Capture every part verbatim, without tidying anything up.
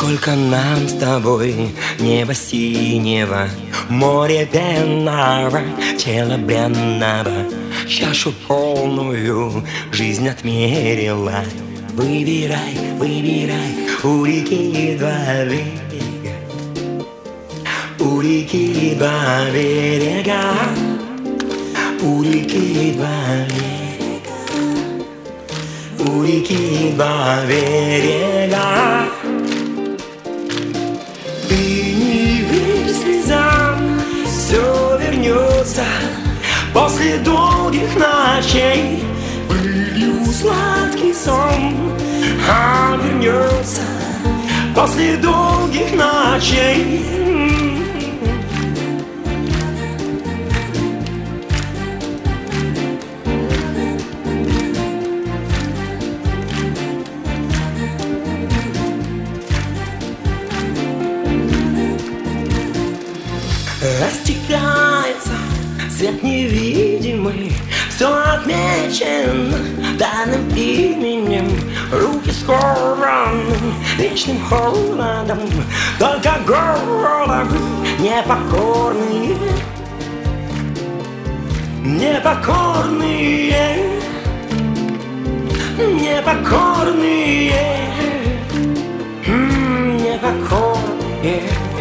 Сколько нам с тобой неба синего, море пенного, тело бренного, чашу полную жизнь отмерила. Выбирай, выбирай, у реки два берега, у реки два берега, у реки два берега, у реки два берега. Ты не верь слезам, все вернется после долгих ночей. Прилью сладкий сон, а вернется после долгих ночей. Растекается свет невидимый, все отмечено данным именем. Руки скованы вечным холодом, только головы непокорные, непокорные, непокорные, м, непокорные.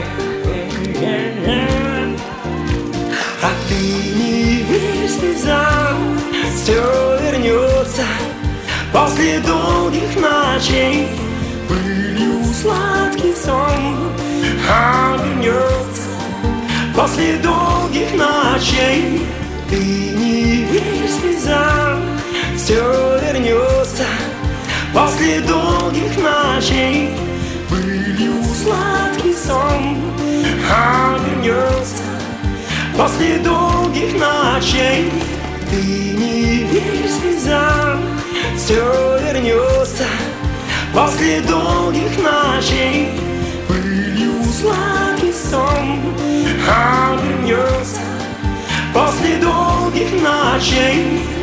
А ты не верь слезам, все вернется после долгих ночей. Пылью сладкий сон, а вернется после долгих ночей. Ты не верь слезам, все вернется после долгих ночей. Пылью сладкий сон, а вернется после долгих ночей. Ты не верь слезам, все вернется после долгих ночей. Пылью сладкий сон, а вернется после долгих ночей.